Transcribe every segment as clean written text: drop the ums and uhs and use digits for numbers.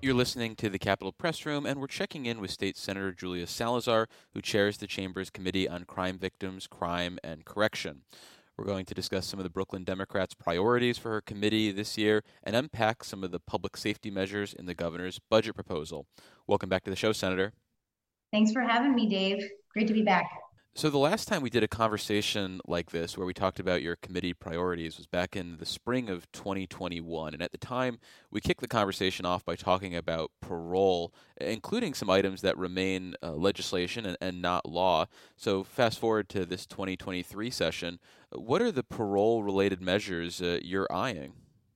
You're listening to the Capitol Press Room, and we're checking in with State Senator Julia Salazar, who chairs the Chamber's Committee on Crime Victims, Crime, and Correction. We're going to discuss some of the Brooklyn Democrats' priorities for her committee this year and unpack some of the public safety measures in the governor's budget proposal. Welcome back to the show, Senator. Thanks for having me, Dave. Great to be back. So the last time we did a conversation like this where we talked about your committee priorities was back in the spring of 2021. And at the time, we kicked the conversation off by talking about parole, including some items that remain legislation and not law. So fast forward to this 2023 session, what are the parole-related measures you're eyeing?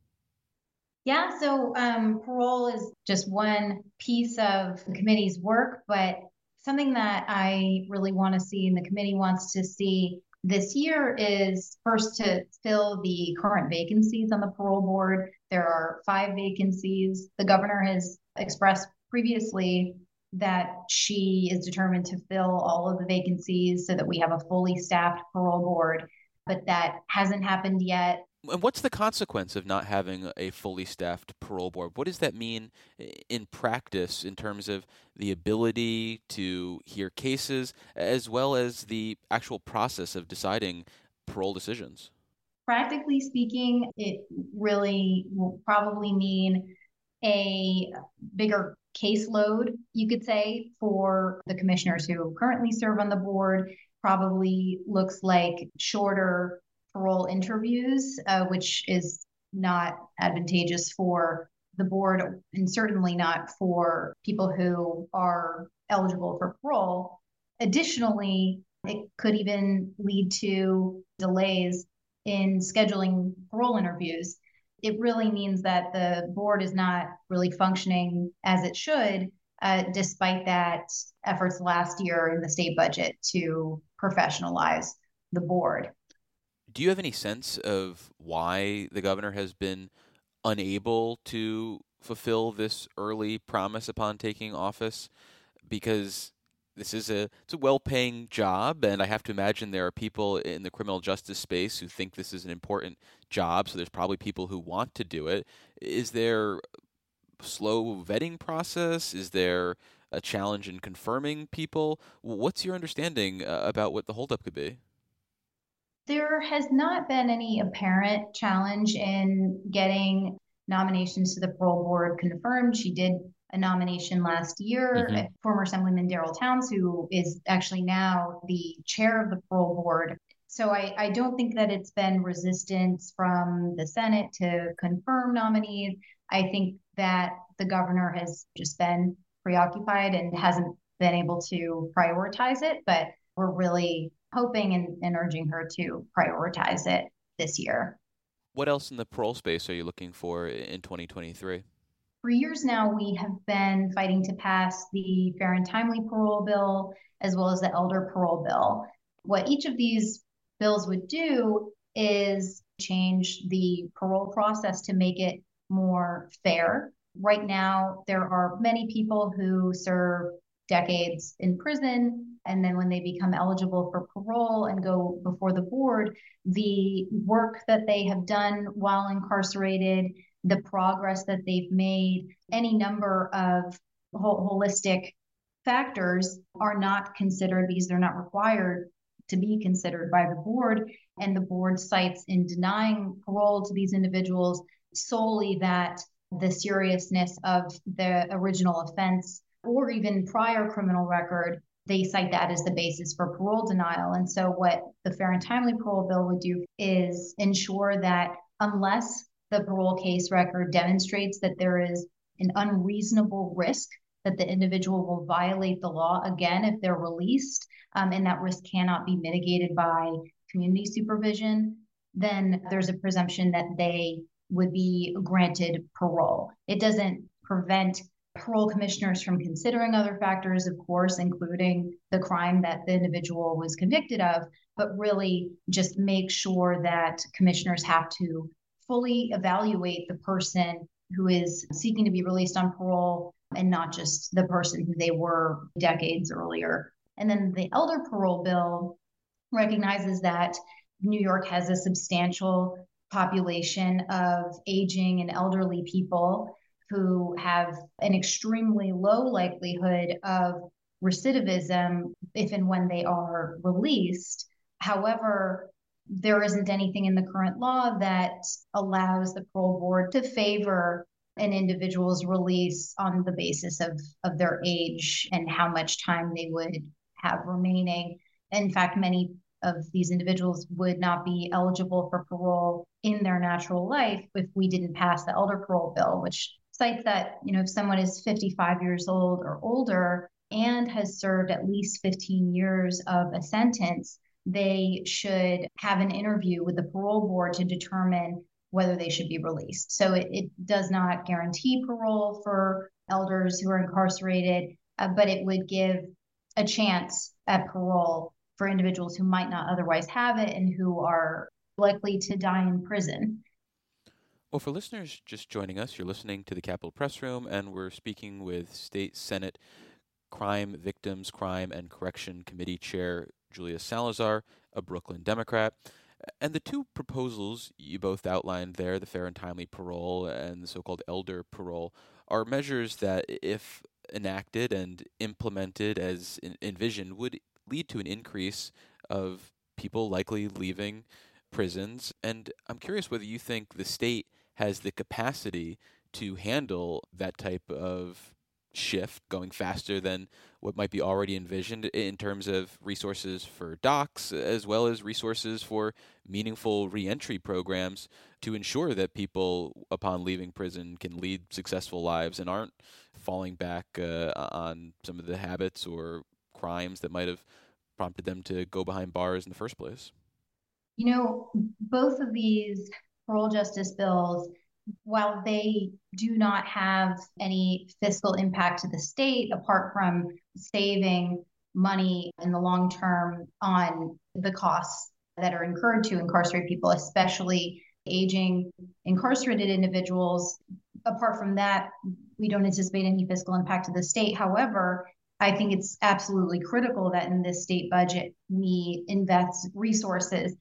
Yeah, so parole is just one piece of the committee's work, but something that I really want to see and the committee wants to see this year is first to fill the current vacancies on the parole board. There are 5 vacancies. The governor has expressed previously that she is determined to fill all of the vacancies so that we have a fully staffed parole board, but that hasn't happened yet. And what's the consequence of not having a fully staffed parole board? What does that mean in practice in terms of the ability to hear cases as well as the actual process of deciding parole decisions? Practically speaking, it really will probably mean a bigger caseload, you could say, for the commissioners who currently serve on the board. Probably looks like shorter parole interviews, which is not advantageous for the board and certainly not for people who are eligible for parole. Additionally, it could even lead to delays in scheduling parole interviews. It really means that the board is not really functioning as it should, despite that efforts last year in the state budget to professionalize the board. Do you have any sense of why the governor has been unable to fulfill this early promise upon taking office? Because it's a well-paying job, and I have to imagine there are people in the criminal justice space who think this is an important job, so there's probably people who want to do it. Is there a slow vetting process? Is there a challenge in confirming people? What's your understanding about what the holdup could be? There has not been any apparent challenge in getting nominations to the parole board confirmed. She did a nomination last year, Hmm. former Assemblyman Darrell Towns, who is actually now the chair of the parole board. So I don't think that it's been resistance from the Senate to confirm nominees. I think that the governor has just been preoccupied and hasn't been able to prioritize it, but we're really hoping and urging her to prioritize it this year. What else in the parole space are you looking for in 2023? For years now, we have been fighting to pass the fair and timely parole bill as well as the elder parole bill. What each of these bills would do is change the parole process to make it more fair. Right now, there are many people who serve decades in prison, and then when they become eligible for parole and go before the board, the work that they have done while incarcerated, the progress that they've made, any number of holistic factors are not considered because they're not required to be considered by the board. And the board cites in denying parole to these individuals solely that the seriousness of the original offense or even prior criminal record, they cite that as the basis for parole denial. And so what the fair and timely parole bill would do is ensure that unless the parole case record demonstrates that there is an unreasonable risk that the individual will violate the law again if they're released, and that risk cannot be mitigated by community supervision, then there's a presumption that they would be granted parole. It doesn't prevent parole commissioners from considering other factors, of course, including the crime that the individual was convicted of, but really just make sure that commissioners have to fully evaluate the person who is seeking to be released on parole and not just the person who they were decades earlier. And then the elder parole bill recognizes that New York has a substantial population of aging and elderly people who have an extremely low likelihood of recidivism if and when they are released. However, there isn't anything in the current law that allows the parole board to favor an individual's release on the basis of their age and how much time they would have remaining. In fact, many of these individuals would not be eligible for parole in their natural life if we didn't pass the elder parole bill, which cites that, if someone is 55 years old or older and has served at least 15 years of a sentence, they should have an interview with the parole board to determine whether they should be released. So it does not guarantee parole for elders who are incarcerated, but it would give a chance at parole for individuals who might not otherwise have it and who are likely to die in prison. Well, for listeners just joining us, you're listening to the Capitol Press Room, and we're speaking with State Senate Crime Victims, Crime and Correction Committee Chair Julia Salazar, a Brooklyn Democrat. And the two proposals you both outlined there, the fair and timely parole and the so-called elder parole, are measures that, if enacted and implemented as envisioned, would lead to an increase of people likely leaving prisons. And I'm curious whether you think the state has the capacity to handle that type of shift going faster than what might be already envisioned in terms of resources for docs, as well as resources for meaningful reentry programs to ensure that people, upon leaving prison, can lead successful lives and aren't falling back on some of the habits or crimes that might have prompted them to go behind bars in the first place. Both of these parole justice bills, while they do not have any fiscal impact to the state, apart from saving money in the long term on the costs that are incurred to incarcerate people, especially aging incarcerated individuals, apart from that, we don't anticipate any fiscal impact to the state. However, I think it's absolutely critical that in this state budget, we invest resources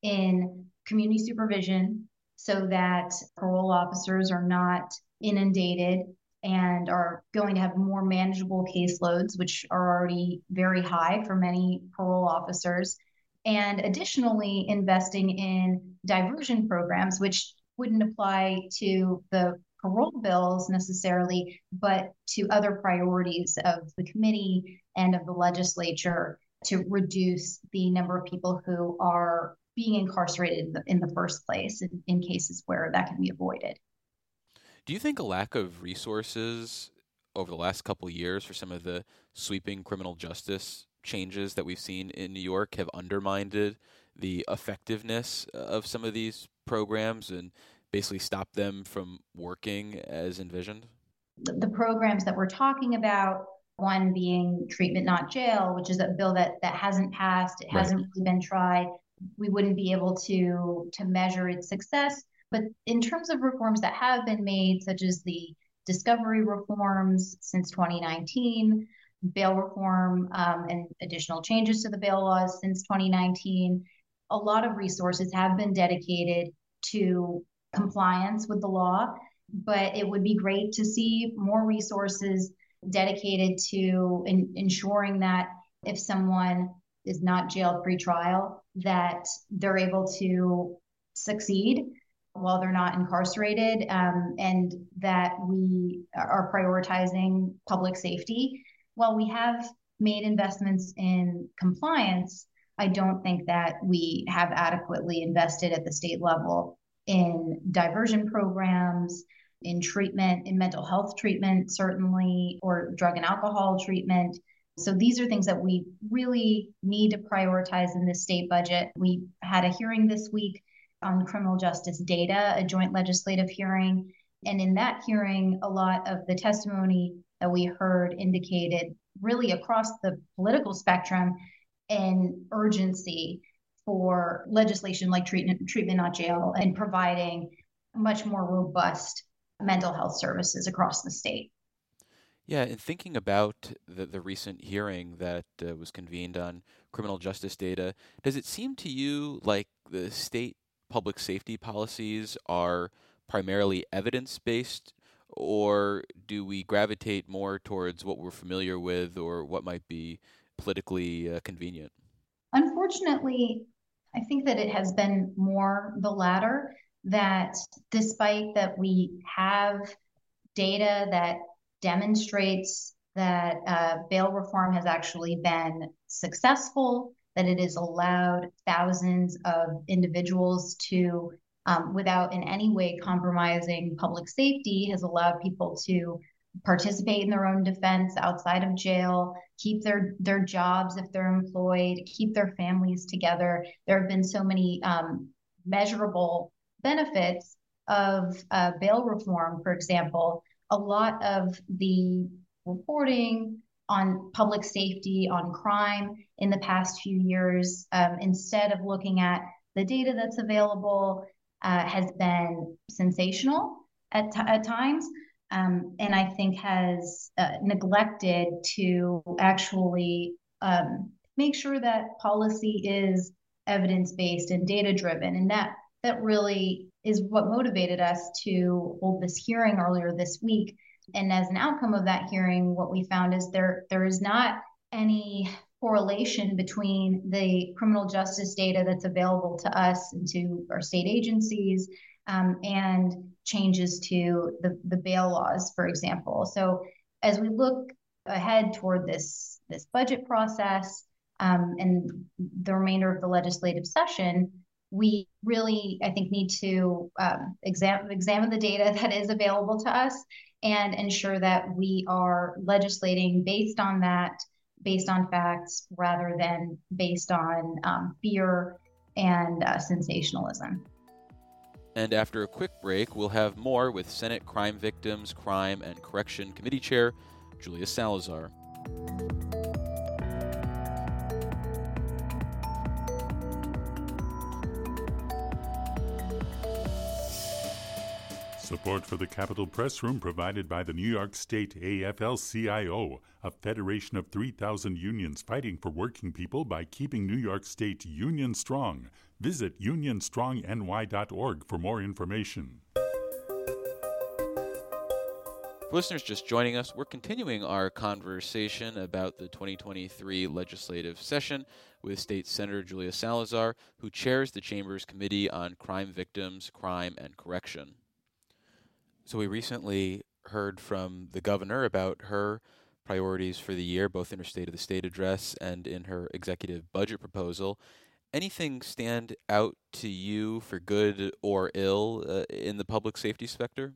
in community supervision so that parole officers are not inundated and are going to have more manageable caseloads, which are already very high for many parole officers. And additionally, investing in diversion programs, which wouldn't apply to the parole bills necessarily, but to other priorities of the committee and of the legislature to reduce the number of people who are being incarcerated in the first place in cases where that can be avoided. Do you think a lack of resources over the last couple of years for some of the sweeping criminal justice changes that we've seen in New York have undermined the effectiveness of some of these programs and basically stopped them from working as envisioned? The programs that we're talking about, one being Treatment Not Jail, which is a bill that hasn't passed, it hasn't really been tried. We wouldn't be able to measure its success. But in terms of reforms that have been made, such as the discovery reforms since 2019, bail reform, and additional changes to the bail laws since 2019, a lot of resources have been dedicated to compliance with the law. But it would be great to see more resources dedicated to ensuring that if someone is not jailed pre-trial, that they're able to succeed while they're not incarcerated, and that we are prioritizing public safety. While we have made investments in compliance, I don't think that we have adequately invested at the state level in diversion programs, in treatment, in mental health treatment, certainly, or drug and alcohol treatment. So these are things that we really need to prioritize in this state budget. We had a hearing this week on criminal justice data, a joint legislative hearing. And in that hearing, a lot of the testimony that we heard indicated really across the political spectrum an urgency for legislation like treatment not jail and providing much more robust mental health services across the state. Yeah, and thinking about the recent hearing that was convened on criminal justice data, does it seem to you like the state public safety policies are primarily evidence-based, or do we gravitate more towards what we're familiar with or what might be politically convenient? Unfortunately, I think that it has been more the latter, that despite that we have data that demonstrates that bail reform has actually been successful, that it has allowed thousands of individuals to, without in any way compromising public safety, has allowed people to participate in their own defense outside of jail, keep their jobs if they're employed, keep their families together. There have been so many measurable benefits of bail reform, for example. A lot of the reporting on public safety, on crime in the past few years, instead of looking at the data that's available, has been sensational at times. And I think has neglected to actually make sure that policy is evidence-based and data-driven. And that really is what motivated us to hold this hearing earlier this week. And as an outcome of that hearing, what we found is there is not any correlation between the criminal justice data that's available to us and to our state agencies, and changes to the bail laws, for example. So as we look ahead toward this budget process, and the remainder of the legislative session, we really, I think, need to examine the data that is available to us and ensure that we are legislating based on that, based on facts, rather than based on fear and sensationalism. And after a quick break, we'll have more with Senate Crime Victims, Crime and Correction Committee Chair Julia Salazar. Support for the Capitol Press Room provided by the New York State AFL-CIO, a federation of 3,000 unions fighting for working people by keeping New York State union strong. Visit unionstrongny.org for more information. For listeners just joining us, we're continuing our conversation about the 2023 legislative session with State Senator Julia Salazar, who chairs the Chamber's Committee on Crime Victims, Crime and Correction. So we recently heard from the governor about her priorities for the year, both in her State of the State address and in her executive budget proposal. Anything stand out to you for good or ill in the public safety sector?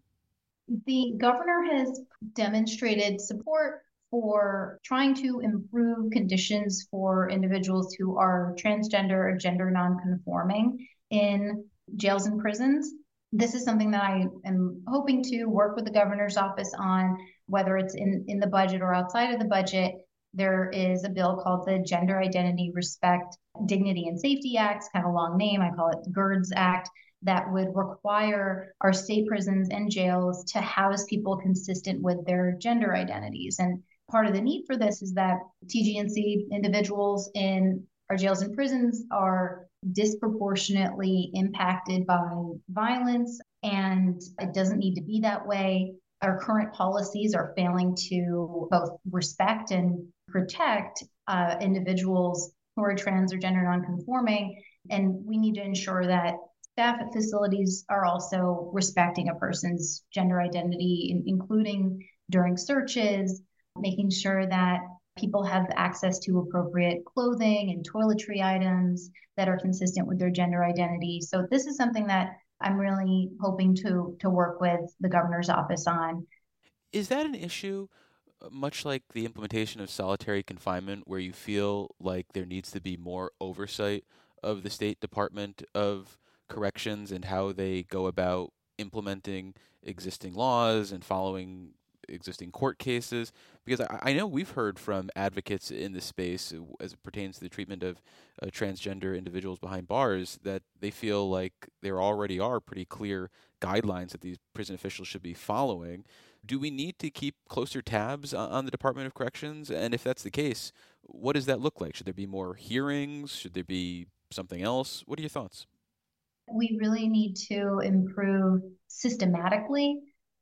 The governor has demonstrated support for trying to improve conditions for individuals who are transgender or gender nonconforming in jails and prisons. This is something that I am hoping to work with the governor's office on, whether it's in the budget or outside of the budget. There is a bill called the Gender Identity, Respect, Dignity, and Safety Act, kind of a long name. I call it GIRDS Act, that would require our state prisons and jails to house people consistent with their gender identities. And part of the need for this is that TGNC individuals in our jails and prisons are disproportionately impacted by violence, and it doesn't need to be that way. Our current policies are failing to both respect and protect individuals who are trans or gender nonconforming, and we need to ensure that staff at facilities are also respecting a person's gender identity, including during searches, making sure that people have access to appropriate clothing and toiletry items that are consistent with their gender identity. So this is something that I'm really hoping to work with the governor's office on. Is that an issue, much like the implementation of solitary confinement, where you feel like there needs to be more oversight of the State Department of Corrections and how they go about implementing existing laws and following existing court cases? Because I know we've heard from advocates in this space as it pertains to the treatment of transgender individuals behind bars that they feel like there already are pretty clear guidelines that these prison officials should be following. Do we need to keep closer tabs on the Department of Corrections? And if that's the case, what does that look like? Should there be more hearings? Should there be something else? What are your thoughts? We really need to improve systematically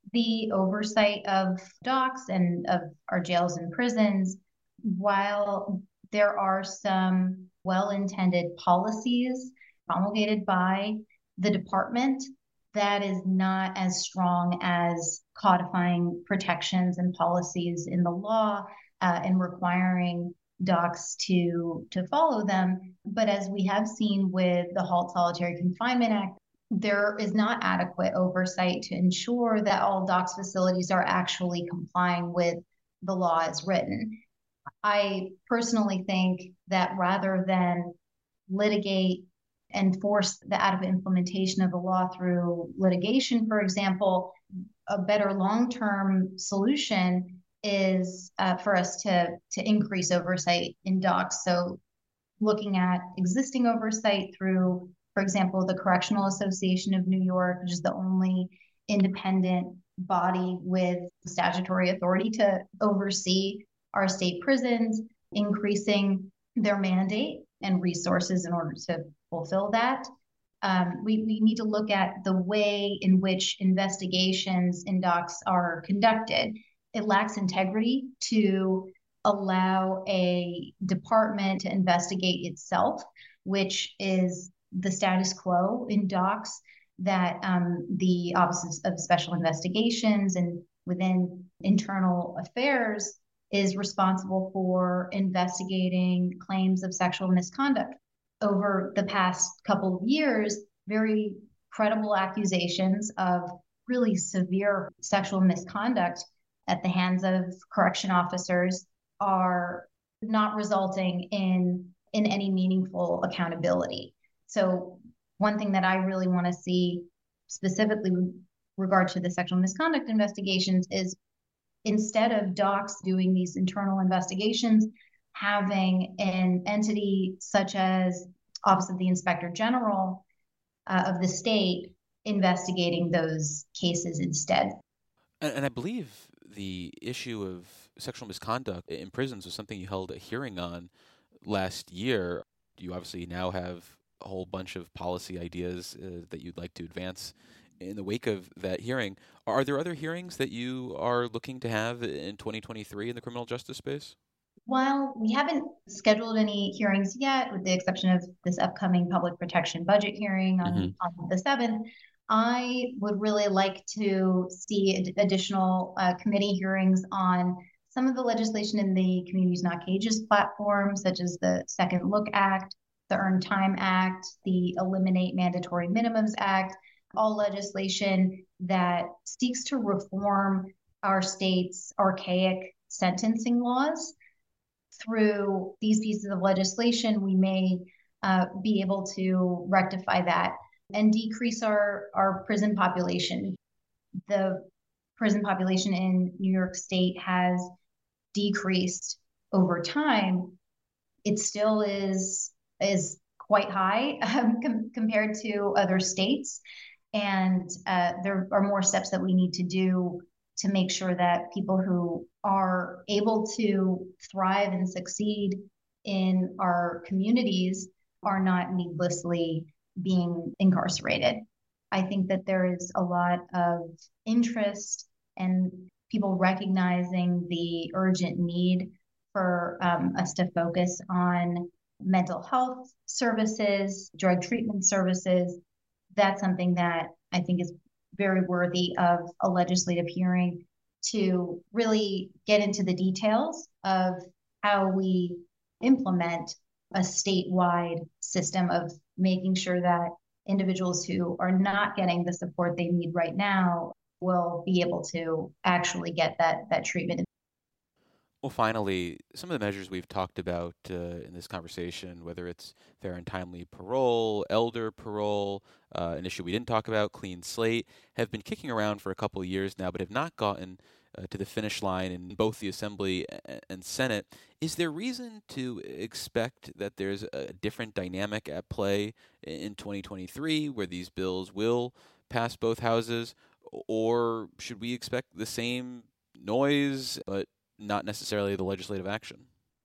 the oversight of docks and of our jails and prisons, while there are some well-intended policies promulgated by the department, that is not as strong as codifying protections and policies in the law and requiring docs to follow them. But as we have seen with the Halt Solitary Confinement Act, there is not adequate oversight to ensure that all docks facilities are actually complying with the law as written. I personally think that rather than litigate and force the adequate implementation of the law through litigation, for example, a better long-term solution is for us to increase oversight in docks. So looking at existing oversight through, for example, the Correctional Association of New York, which is the only independent body with statutory authority to oversee our state prisons, increasing their mandate and resources in order to fulfill that. We need to look at the way in which investigations in docks are conducted. It lacks integrity to allow a department to investigate itself, which is the status quo in docks, that the Office of Special Investigations and within internal affairs is responsible for investigating claims of sexual misconduct. Over the past couple of years, very credible accusations of really severe sexual misconduct at the hands of correction officers are not resulting in any meaningful accountability. So one thing that I really want to see specifically with regard to the sexual misconduct investigations is, instead of docks doing these internal investigations, having an entity such as Office of the Inspector General of the state investigating those cases instead. And I believe the issue of sexual misconduct in prisons was something you held a hearing on last year. You obviously now have a whole bunch of policy ideas that you'd like to advance in the wake of that hearing. Are there other hearings that you are looking to have in 2023 in the criminal justice space? While we haven't scheduled any hearings yet, with the exception of this upcoming public protection budget hearing on the 7th, I would really like to see additional committee hearings on some of the legislation in the Communities Not Cages platform, such as the Second Look Act, the Earned Time Act, the Eliminate Mandatory Minimums Act, all legislation that seeks to reform our state's archaic sentencing laws. Through these pieces of legislation, we may be able to rectify that and decrease our prison population. The prison population in New York State has decreased over time. It still is quite high compared to other states. And there are more steps that we need to do to make sure that people who are able to thrive and succeed in our communities are not needlessly being incarcerated. I think that there is a lot of interest and people recognizing the urgent need for us to focus on mental health services, drug treatment services. That's something that I think is very worthy of a legislative hearing, to really get into the details of how we implement a statewide system of making sure that individuals who are not getting the support they need right now will be able to actually get that treatment. Well, finally, some of the measures we've talked about in this conversation, whether it's fair and timely parole, elder parole, an issue we didn't talk about, clean slate, have been kicking around for a couple of years now, but have not gotten to the finish line in both the Assembly and Senate. Is there reason to expect that there's a different dynamic at play in 2023 where these bills will pass both houses, or should we expect the same noise but not necessarily the legislative action?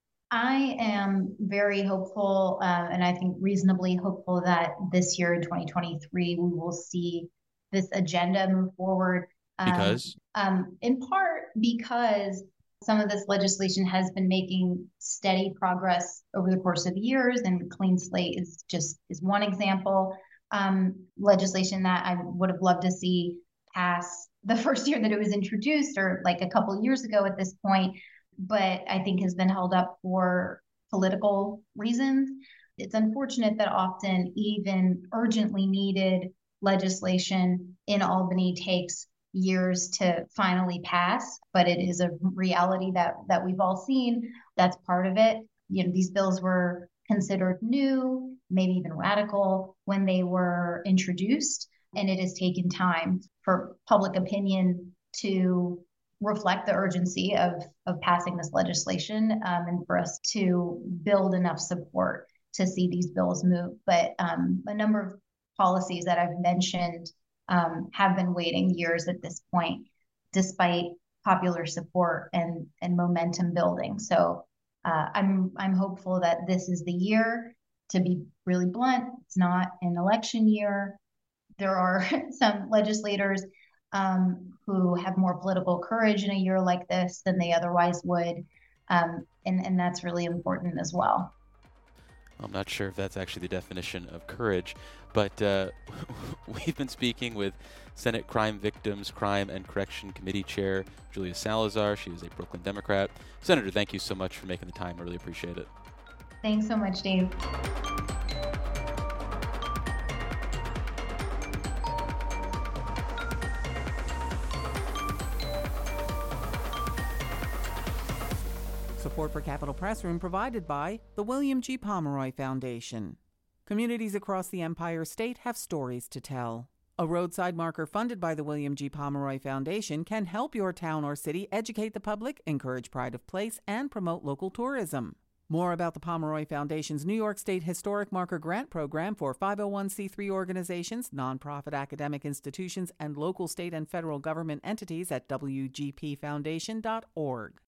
I am very hopeful, and I think reasonably hopeful, that this year in 2023, we will see this agenda move forward. Because? In part because some of this legislation has been making steady progress over the course of years, and Clean Slate is one example. Legislation that I would have loved to see pass the first year that it was introduced, or like a couple of years ago at this point, but I think has been held up for political reasons. It's unfortunate that often even urgently needed legislation in Albany takes years to finally pass, but it is a reality that we've all seen. That's part of it. These bills were considered new, maybe even radical when they were introduced, and it has taken time for public opinion to reflect the urgency of passing this legislation, and for us to build enough support to see these bills move. But a number of policies that I've mentioned have been waiting years at this point, despite popular support and momentum building. So I'm hopeful that this is the year. To be really blunt, it's not an election year. There are some legislators who have more political courage in a year like this than they otherwise would, and that's really important as well. I'm not sure if that's actually the definition of courage, but we've been speaking with Senate Crime Victims, Crime and Correction Committee Chair Julia Salazar. She is a Brooklyn Democrat. Senator, thank you so much for making the time. I really appreciate it. Thanks so much, Dave. Support for Capitol Press Room provided by the William G. Pomeroy Foundation. Communities across the Empire State have stories to tell. A roadside marker funded by the William G. Pomeroy Foundation can help your town or city educate the public, encourage pride of place, and promote local tourism. More about the Pomeroy Foundation's New York State Historic Marker Grant Program for 501c3 organizations, nonprofit academic institutions, and local, state, and federal government entities at wgpfoundation.org.